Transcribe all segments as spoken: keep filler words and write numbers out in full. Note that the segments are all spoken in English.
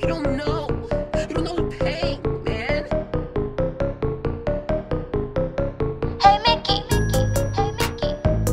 You don't know. You don't know the pain, man. Hey Mickey, hey Mickey,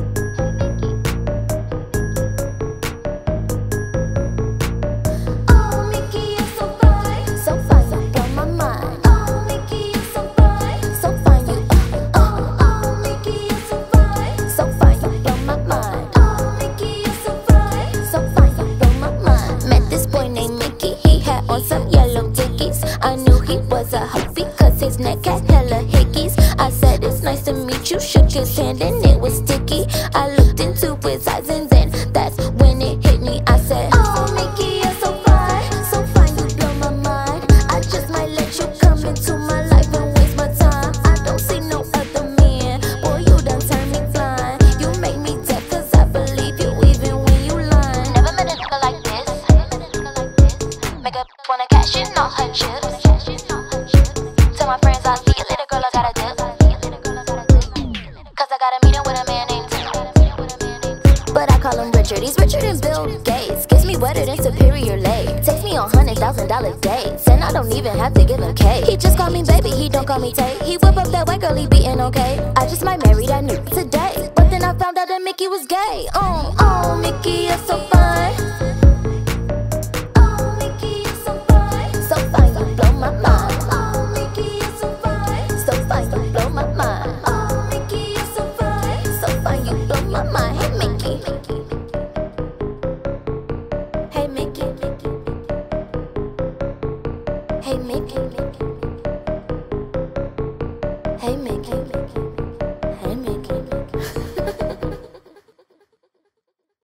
oh Mickey, you're so fine, so fine, you blow my mind. Oh Mickey, you're so fine, so fine, you. Uh, oh oh Mickey, you're so fine, so fine, you blow my mind. Oh Mickey, you're so fine, so fine, you blow my mind. Met this boy named Mickey, he had on some yellow dickies. I knew he was a huffy 'cause his neck had hella hickeys. I said it's nice to meet you, shook his hand and it was sticky. I looked into his eyes and then that's when it hit me. I said, oh Mickey, you're so fine, so fine, you blow my mind. I just might let you come into my life and waste my time. I don't see no other man, boy, you done turned me blind. You make me deaf 'cause I believe you even when you lying. Never met a nigga like this. Make a bitch wanna cash in all her chips. Tell my friends I'll see you later, girl, I gotta dip. Cause I got a meeting with a man named Tim. But I call him Richard, he's Richard and Bill Gates. Gets me wetter than Superior Lake. Takes me on hundred thousand dollar dates, and I don't even have to give him cake. He just call me baby, he don't call me Tate. He whip up that white girl, he beatin' okay. I just might marry that nigga today. But then I found out that Mickey was gay. Oh, oh, Mickey, you're so fine.